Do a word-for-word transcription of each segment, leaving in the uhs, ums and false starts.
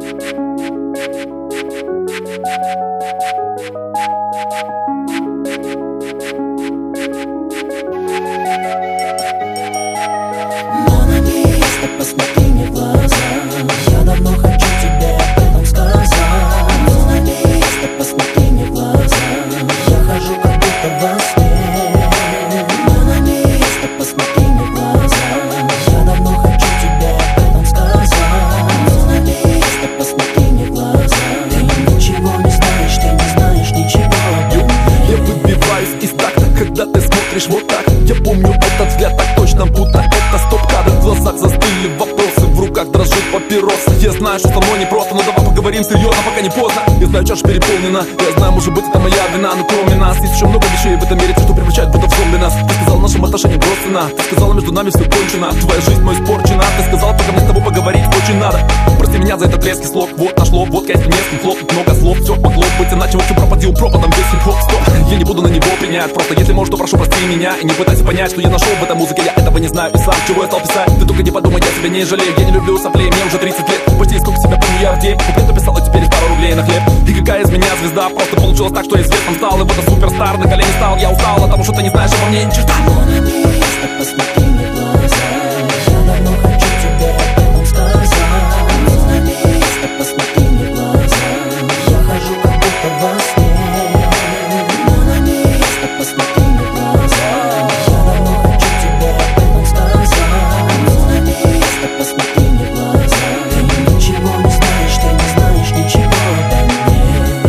Монолиста, посмотри мне в глаза. Я давно хочу тебе об этом сказать. Монолиста, посмотри мне в глаза. Я хожу как будто во сне. Монолиста, посмотри мне в глаза. Я давно хочу тебе об этом сказать. Монолиста, посмотри мне в глаза. Ты ничего не знаешь, ты не знаешь ничего обо мне. Я выбиваюсь из такта, когда ты смотришь вот так. Я помню этот взгляд так точно, будто это стоп-кадр. В глазах застыли вопросы, в руках дрожит папироса. Я знаю, что со мной непросто, но давай поговорим серьезно, пока не поздно. Я знаю, чаша переполнена, я знаю, может быть, это моя вина. Но кроме нас есть еще много вещей в этом мире, что превращает будто в зомби нас. Ты сказал, нашим отношениям бросена. Ты сказала, между нами все кончено. Твоя жизнь мой испорчена. Ты сказал, пока мне с тобой поговорить очень надо. Прости меня за этот резкий слог. Вот нашло, водка из немецким флот. Тут много слов, все могло быть иначе. Вот все пропадил пропадом весь хип-хоп. Стоп, я не буду на него принять. Просто если можешь, то прошу, прости меня. И не пытайся понять, что я нашел в этой музыке. Я этого не знаю и сам, чего я стал писать. Ты только не подумай, я себя не жалею. Я не люблю соплей, мне уже тридцать лет. Почти сколько себя помню я в день. Куплет написал, а теперь пару рублей на хлеб. И какая из меня звезда? Просто получилось так, что я известным стал. И вот это суперстар, на колени стал. Я устал от того, что ты не знаешь обо мне ни черта. Монолиста, посмотри мне в глаза. Я давно хочу тебе об этом сказать. Монолиста, посмотри мне в глаза. Я хожу как будто во сне. Монолиста, посмотри мне в глаза. Я давно хочу тебе об этом сказать. Монолиста, посмотри мне в глаза. Ты ничего не знаешь, ты не знаешь ничего обо мне.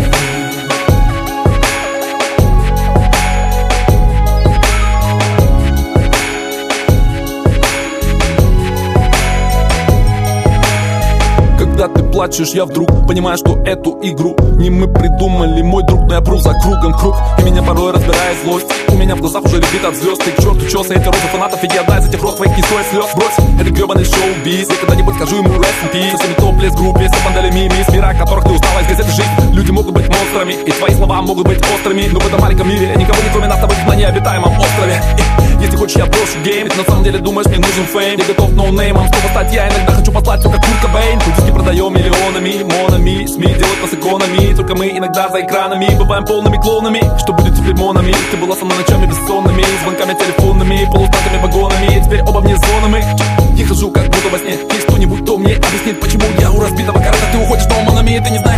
Когда ты плачешь, я вдруг понимаю, что эту игру не мы придумали, мой друг, но я пру за кругом круг. И меня порой разбирает злость. У меня в глазах уже рябит от звезд. Ты к черту чёсы, эти розы фанатов. И я одна из этих роз твоих не стоит слез. Брось, это гребаный шоу-биз. Я когда-нибудь скажу ему rest in peace. Со всеми топ-лес группе, с бандалями мисс мира, которых ты узнала из газеты «Жизнь». Люди могут быть монстрами, и твои слова могут быть острыми. Но в этом маленьком мире никого не кроме нас с тобой на необитаемом острове. И, если хочешь, я брошу гейм. Ты на самом деле думаешь, мне нужен фейм. Я готов ноунеймом, чтобы стать я. Иногда хочу послать все как Курт Кобейн. Мы диски продаем миллионами, монами. СМИ делают нас иконами. Только мы иногда за экранами бываем полными клоунами. Что будет теперь монами? Ты была со мной ночами бессонными, звонками телефонными, полустанками вагонами. И теперь оба вне зоны мы. Я хожу как будто во сне. Есть кто-нибудь, кто мне объяснит, почему я у разбитого корыта. Ты уходишь, но монами, ты не знаешь.